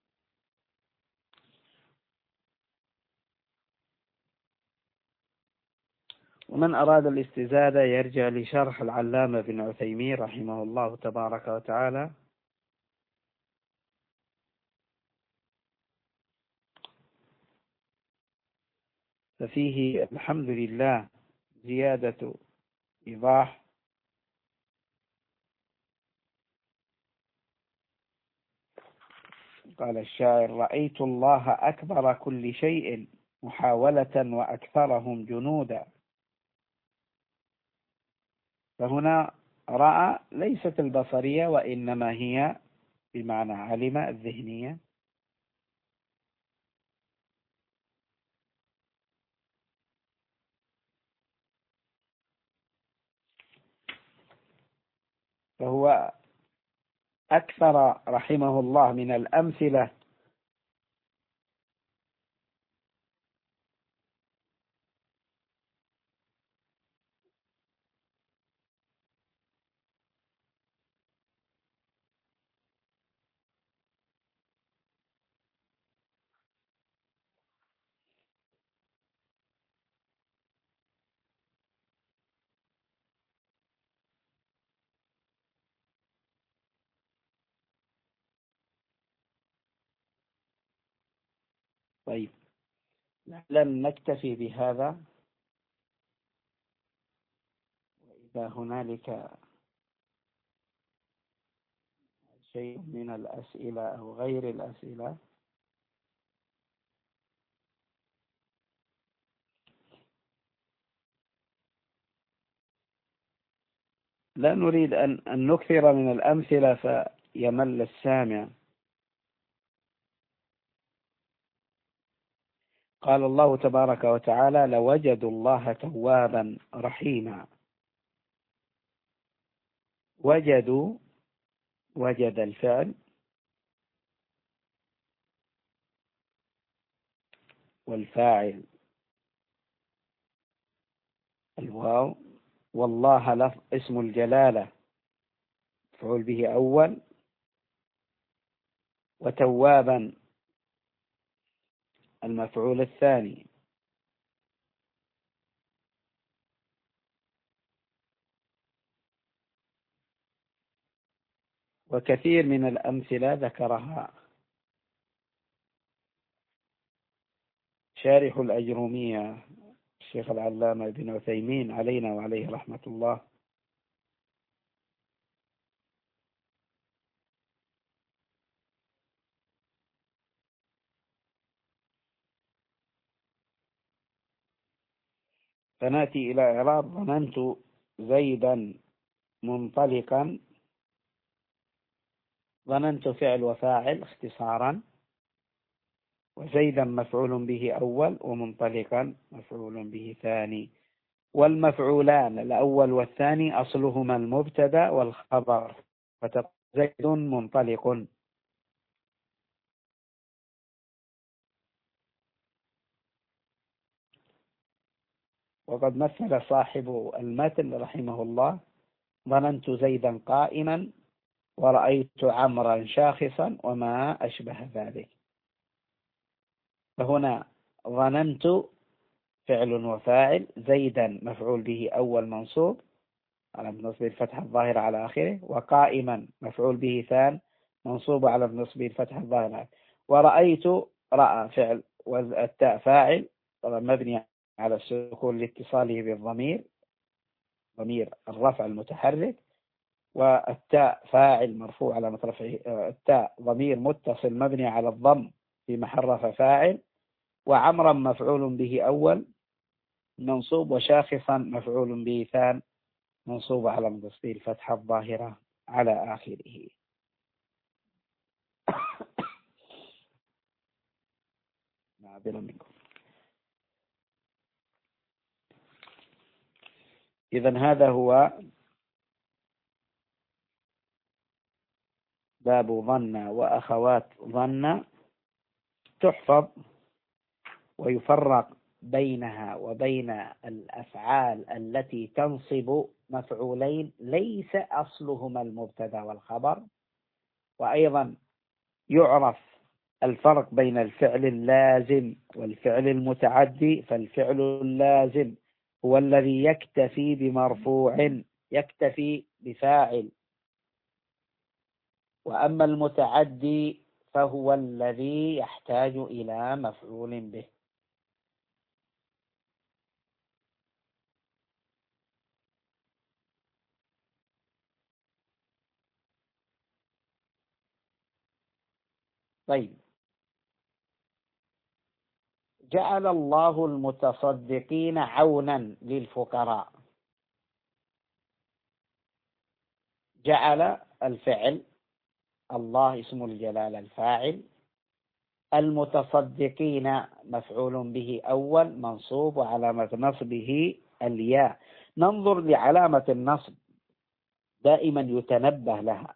ومن أراد الاستزادة يرجع لشرح العلامة بن عثيمين رحمه الله تبارك وتعالى. ففيه الحمد لله زيادة إيضاح. قال الشاعر: رأيت الله أكبر كل شيء محاولة وأكثرهم جنودا. فهنا رأى ليست البصرية، وإنما هي بمعنى علم الذهنية. فهو أكثر رحمه الله من الأمثلة طيب، لن نكتفي بهذا، وإذا هنالك شيء من الأسئلة أو غير الأسئلة لا نريد أن أن نكثر من الأمثلة فيمل السامع. قال الله تبارك وتعالى: لوجدوا الله توابا رحيما. وجدوا، وجد الفعل، والفاعل الواو، والله لفظ اسم الجلالة مفعول به أول، وتوابا المفعول الثاني. وكثير من الأمثلة ذكرها شارح الأجرومية الشيخ العلامة ابن عثيمين علينا وعليه رحمة الله. فنأتي إلى إعراب ظننت زيدا منطلقا. ظننت فعل وفاعل اختصارا، وزيدا مفعول به أول، ومنطلقا مفعول به ثاني. والمفعولان الأول والثاني أصلهما المبتدا والخبر، فتقول زيد منطلق. وقد مثل صاحب المتن رحمه الله: ظننت زيدا قائما، ورأيت عمرا شاخصا، وما أشبه ذلك. فهنا ظننت فعل وفاعل، زيدا مفعول به أول منصوب على نصب الفتح الظاهر على آخره، وقائما مفعول به ثان منصوب على نصب الفتح الظاهر، ورأيت رأى فعل، والتاء فاعل مبني على السكون لاتصاله بالضمير، ضمير الرفع المتحرك، والتاء فاعل مرفوع على رفعه، التاء ضمير متصل مبني على الضم في محل رفع فاعل، وعمرا مفعول به أول منصوب، وشاخصا مفعول به ثان منصوب على نصب الفتحة الظاهرة على آخره. معذرة منكم. إذن هذا هو باب ظن وأخوات ظن. تحفظ ويفرق بينها وبين الأفعال التي تنصب مفعولين ليس أصلهما المبتدا والخبر. وأيضا يعرف الفرق بين الفعل اللازم والفعل المتعدي. فالفعل اللازم هو الذي يكتفي بمرفوع، يكتفي بفاعل، وأما المتعدي فهو الذي يحتاج إلى مفعول به. طيب، جعل الله المتصدقين عونا للفقراء. جعل الفعل، الله اسم الجلالة الفاعل، المتصدقين مفعول به أول منصوب وعلامة نصبه الياء. ننظر لعلامة النصب، دائما يتنبه لها،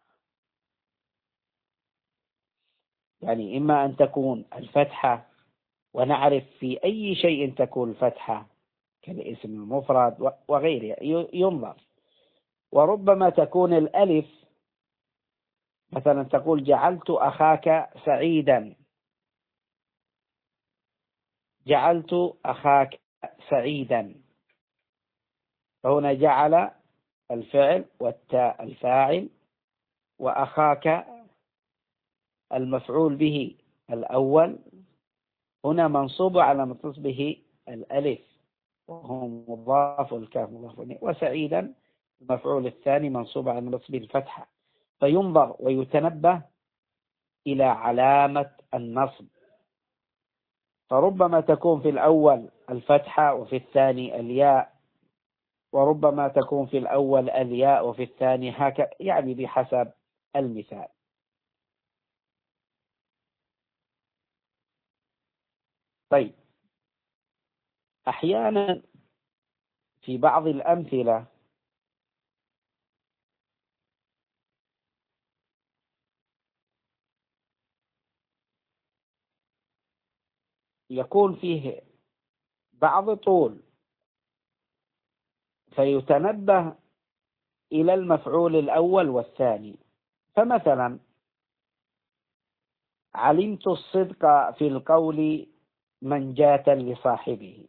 يعني إما أن تكون الفتحة، ونعرف في أي شيء تكون الفتحة كالاسم المفرد وغيره ينظر. وربما تكون الألف، مثلا تقول جعلت أخاك سعيدا، جعلت أخاك سعيدا، فهنا جعل الفعل والتاء الفاعل وأخاك المفعول به الأول، هنا منصوب على نصبه الألف وهو مضاف الكاف مضاف إليه، وسعيدا المفعول الثاني منصوب على نصبه الفتحة. فينظر ويتنبه إلى علامة النصب، فربما تكون في الأول الفتحة وفي الثاني الياء، وربما تكون في الأول الياء وفي الثاني هكذا، يعني بحسب المثال. طيب، أحيانا في بعض الأمثلة يكون فيه بعض طول، فيتنبه إلى المفعول الأول والثاني. فمثلا علمت الصدق في القول منجاة لصاحبه،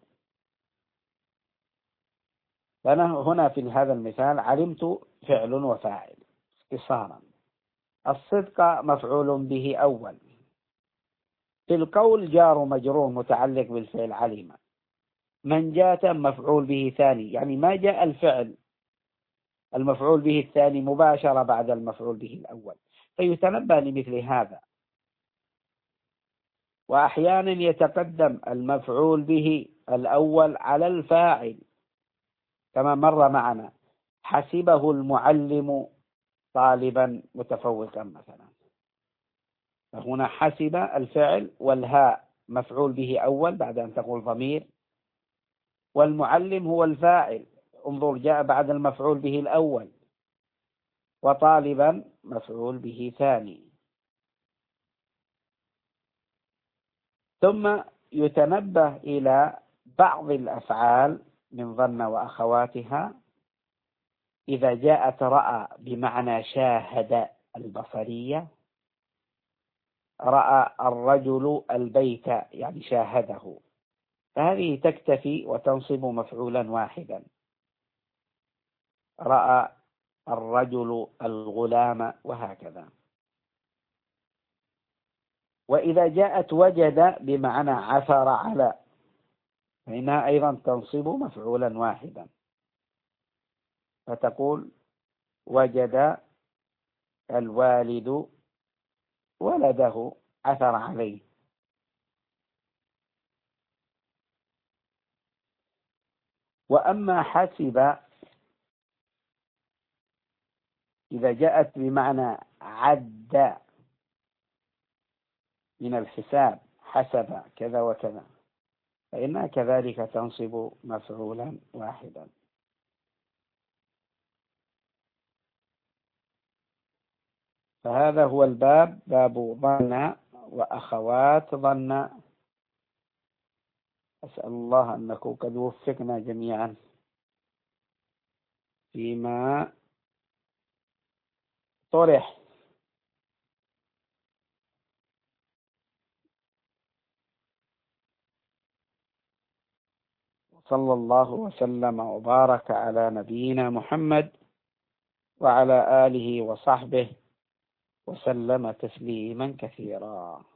فأنا هنا في هذا المثال علمت فعل وفاعل اختصارا، الصدق مفعول به أول، في القول جار مجرور متعلق بالفعل علم، منجاة مفعول به ثاني، يعني ما جاء الفعل المفعول به الثاني مباشرة بعد المفعول به الأول، فيتنبه لمثل هذا. وأحيانا يتقدم المفعول به الأول على الفاعل، كما مر معنا حسبه المعلم طالبا متفوقا مثلا، فهنا حسب الفعل والهاء مفعول به أول بعد أن تقول ضمير، والمعلم هو الفاعل، انظر جاء بعد المفعول به الأول، وطالبا مفعول به ثاني. ثم يتنبه إلى بعض الأفعال من ظن وأخواتها، إذا جاءت رأى بمعنى شاهد البصرية، رأى الرجل البيت يعني شاهده، فهذه تكتفي وتنصب مفعولا واحدا، رأى الرجل الغلام وهكذا. وإذا جاءت وجد بمعنى عثر على، فإنها أيضا تنصب مفعولا واحدا، فتقول وجد الوالد ولده عثر عليه. وأما حسب إذا جاءت بمعنى عد من الحساب، حسب كذا وكذا، فإنها كذلك تنصب مفعولا واحدا. فهذا هو الباب، باب ظن وأخوات ظن. أسأل الله أنكم قد وفقنا جميعا فيما طرح. صلى الله وسلم وبارك على نبينا محمد وعلى آله وصحبه وسلم تسليما كثيرا.